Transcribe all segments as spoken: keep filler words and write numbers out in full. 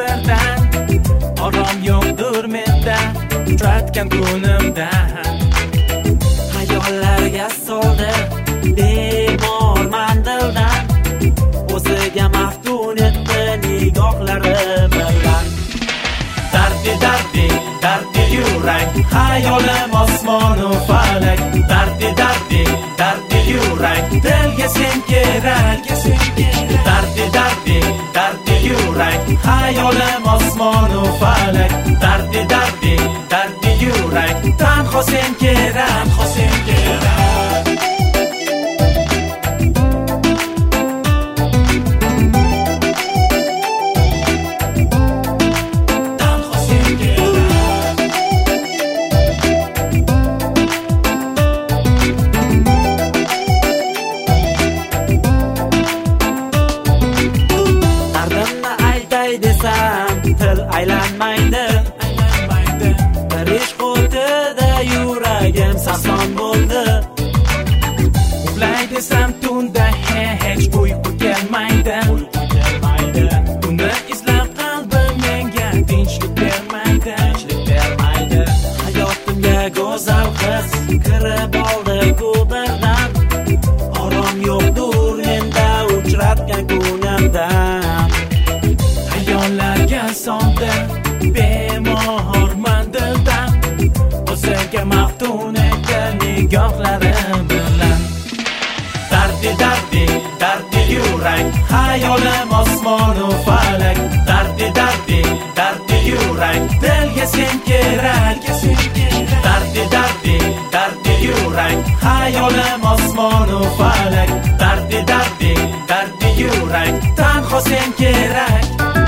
ko'zlardan, orom yo'qdir menda uchratgan kunimdan. Hayollarga soldi bemor mandildan, o'ziga maftun etdi nigohlari bilan. Dardi dardi dardi yurak, hayolim osmonu falak. Dardi dardi dardi yurak, dilga sen kerak. Dardi dardi dardi yurak, hayolim osmonu falak. Dardi dardi dardi yurak, tanho sen kerak, sen kerak. Desam til aylanmaydi, aylanmaydi. Bir ishq o'tida yuragim sarson bo'ldi. Uxlay desam tunda hech uyqu kelmaydi, uyqu kelmaydi. Uni izlab qalbim menga tinchlik bermaydi, tinchlik bermaydi. Hayotimga go'zal his kirib oldi ko'pirdan, orom yo'qdir menda uchratgan kunimdan. Hayollarga soldi bemor mandildan, o'ziga maftun etdi nigohlari bilan. Dardi dardi dardi yurak, hayolim osmonu falak. Dardi dardi dardi yurak, dilga sen kerak. Dardi dardi dardi yurak, hayolim osmonu falak. Dardi dardi dardi yurak, tanho sen kerak.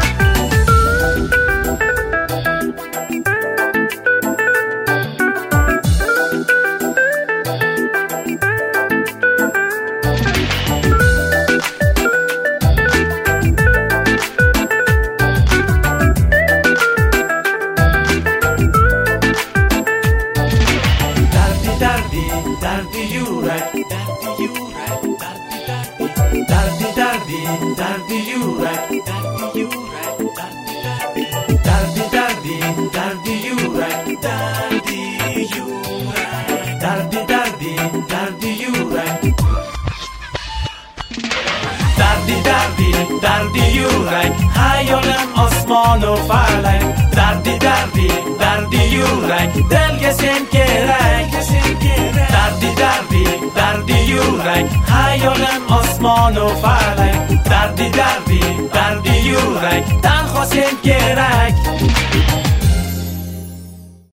Dardi yurak, dardi yurak, dardi dardi. Dardi dardi, dardi yurak, dardi yurak, dardi dardi. Dardi dardi, dardi yurak, dardi yurak. Dardi dardi, dardi yurak. Dardi dardi, dardi yurak, hayolim osmonu falak. Dardi dardi, dardi yurak, dilga sen kerak. Dardi dardi dardi yurak, hayolim osmonu falak. Dardi dardi dardi yurak, tanho sen kerak.